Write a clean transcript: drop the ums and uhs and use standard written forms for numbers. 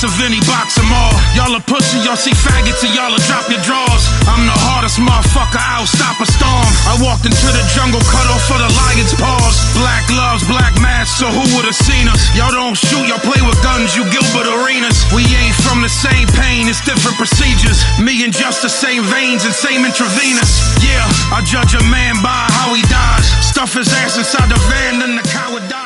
box of any box them all. Y'all are pussy, y'all see faggots and y'all will drop your drawers. I'm the hardest motherfucker, I'll stop a storm. I walked into the jungle, cut off for the lion's paws. Black gloves, black masks, so who would've seen us? Y'all don't shoot, y'all play with guns, you Gilbert Arenas. We ain't from the same pain, it's different procedures. Me and just the same veins and same intravenous. Yeah, I judge a man by how he dies. Stuff his ass inside the van, then the coward dies.